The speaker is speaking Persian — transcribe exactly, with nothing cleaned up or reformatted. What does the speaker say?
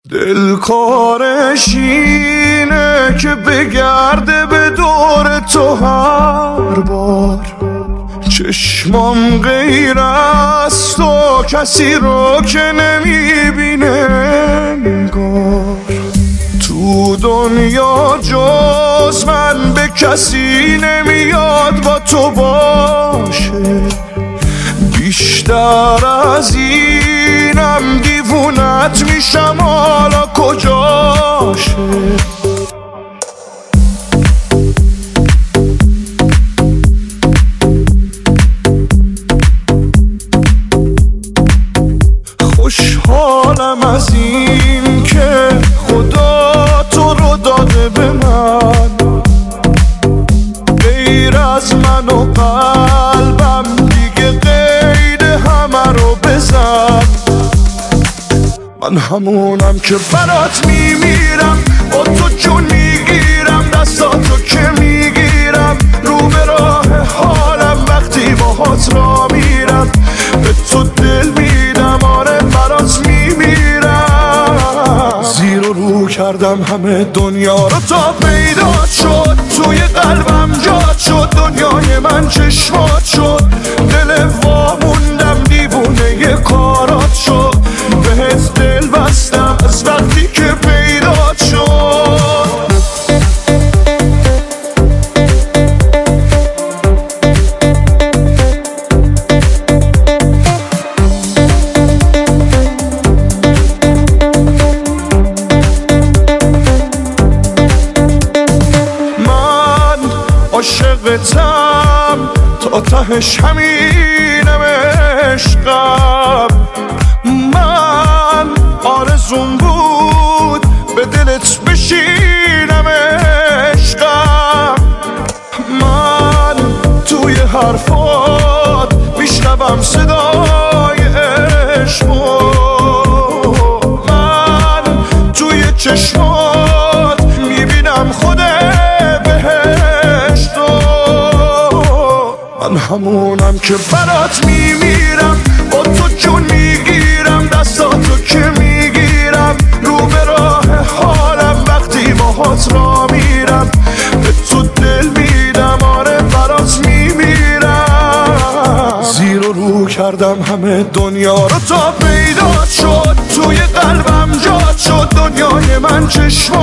دل کارش اینه که بگرده به دور تو هر بار، چشمام غیر از تو کسی رو که نمیبینه انگار. تو دنیا جز من به کسی نمیاد با تو باشه، بیشتر از اینم دیوونت میشم حالا کجاشه. خوشحالم از این که خدا تو رو داده به من، غیر از من و قلبم دیگه قید همه رو بزن. من همونم که برات میمیرم، با تو جون میگیرم، دستاتو که میگیرم، رو به راه حالم وقتی باهات را میرم، به تو دل میدم، آره برات میمیرم. زیر و رو کردم همه دنیا رو تا پیدا شد، توی قلبم جات شد، دنیای من چشمات شد، دل واموندم دیوونه کارات شد، بهت دل بستم از وقتی که پیدا شد. من عاشقتم تا تهش همینم عشقم، من آرزوم بود به دلت بشینم عشقم، من توی حرفات میشنوم صدای عشقو، من توی چشمات میبینم خود بهشتو. من همونم که برات میمیرم، با تو جون میگیرم، دستاتو که میگیرم، رو به راه حالم وقتی باهات را میرم، به تو دل میدم، آره برات میمیرم. زیر و رو کردم همه دنیا رو تا پیدا شد، توی قلبم جات شد، دنیای من چشم